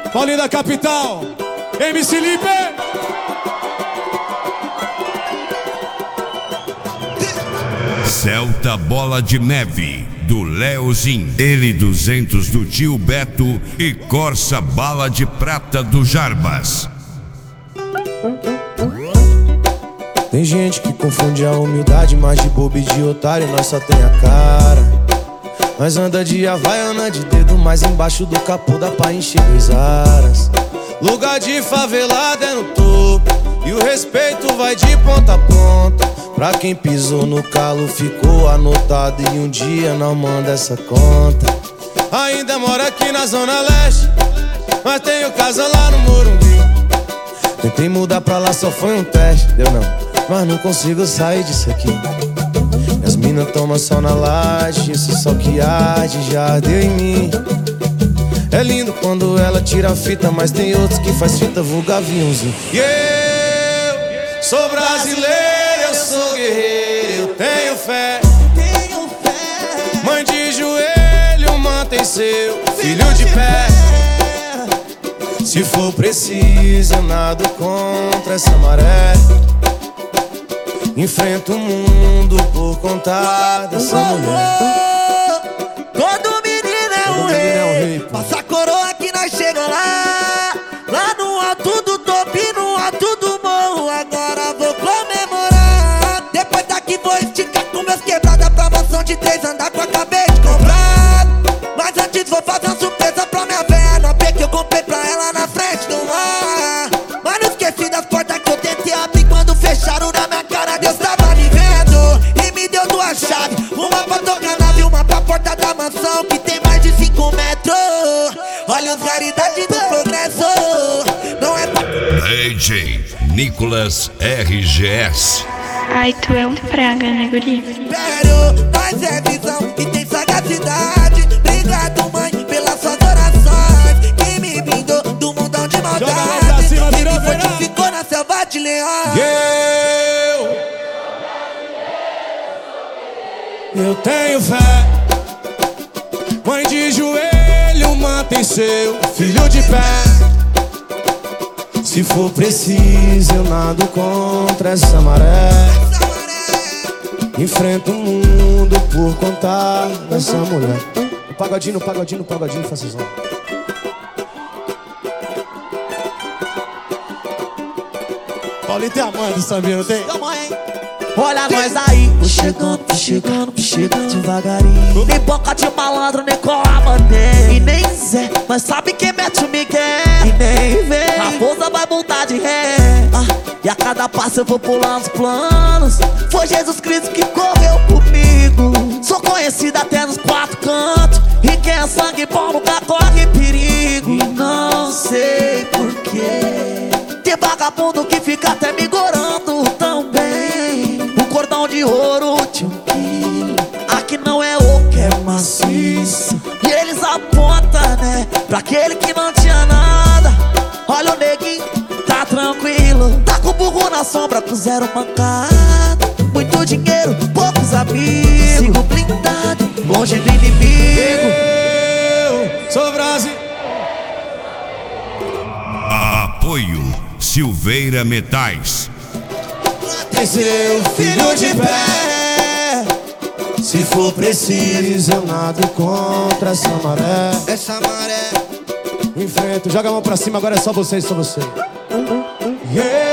Paulinho da capital, MC Lipe. Celta Bola de Neve, do Leozin, L200 do Tio Beto e Corsa Bala de Prata do Jarbas. Tem gente que confunde a humildade, mas de bobo e de otário nós só tem a cara. Nós anda de havaiana de dedo, mas embaixo do capô dá pra encher 2 aras. Lugar de favelada é no topo, e o respeito vai de ponta a ponta. Pra quem pisou no calo ficou anotado, e um dia não manda essa conta. Ainda moro aqui na Zona Leste, mas tenho casa lá no Morumbi. Tentei mudar pra lá, só foi um teste, deu não, mas não consigo sair disso aqui. As minas tomam sol na laje, esse sol que arde já ardeu em mim. É lindo quando ela tira a fita, mas tem outros que faz fita vulgar aviãozinho. E eu sou brasileiro, eu sou guerreiro, eu tenho fé. Mãe de joelho, mantém seu filho de pé. Se for preciso, eu nado contra essa maré. Enfrento o mundo por conta dessa mulher. Todo menino é um rei. Passa a coroa que nós chega lá. Lá no alto do topo, no alto do morro. Agora vou comemorar. Depois daqui vou esticar com meus quebradas. Pra mansão de 3 andar que eu acabei de comprar. Mas antes vou fazer uma surpresa pra minha véia nova que eu comprei pra ela na frente do mar. Mas não esqueci das portas que eu tentei abrir quando fecharam na minha cara. Deus tava me vendo e me deu 2 chaves. Uma pra tocar nave e uma pra porta da mansão que tem mais de 5 metros. Olha os raridades do progresso. Não é pra... DJ Nicolas RGS. Ai, tu é um praga, né, guri? Espero, nós é visão e tem sagacidade. Obrigado, mãe, pelas suas orações que me blindou do mundão de maldade. E me fortificou na selva de leões. Eu tenho fé. Mãe de joelho, mantém seu filho de pé. Se for preciso, eu nado contra essa maré. Enfrento o mundo por contar dessa mulher. O pagodinho, faça som. Paulinho tem a mãe do sambinha, não tem? Olha nós aí, chegando devagarinho. Nem boca de malandro, nem cola bandeira. E nem Zé, mas sabe quem mete o Miguel. E nem vem, raposa vai voltar de ré. E a cada passo eu vou pulando os planos. Foi Jesus Cristo que correu comigo. Sou conhecido até nos 4 cantos. E quem é sangue bom nunca corre perigo. E não sei porquê tem vagabundo que fica até me gorando tão bem. O cordão de ouro de 1 quilo. Aqui não é ouro que é maciço. E eles apontam, né, pra aquele que não tinha nada. Olha o neguinho, tá tranquilo. Tá com o burro na sombra, com 0 mancada. Muito dinheiro, poucos amigos. Sigo blindado, longe do inimigo. Eu sou Brasil. Apoio Silveira Metais. Tem seu filho de pé. Se for preciso, eu nado contra essa maré. Essa maré. Enfrento, joga a mão pra cima, agora é só você, só você. Yeah.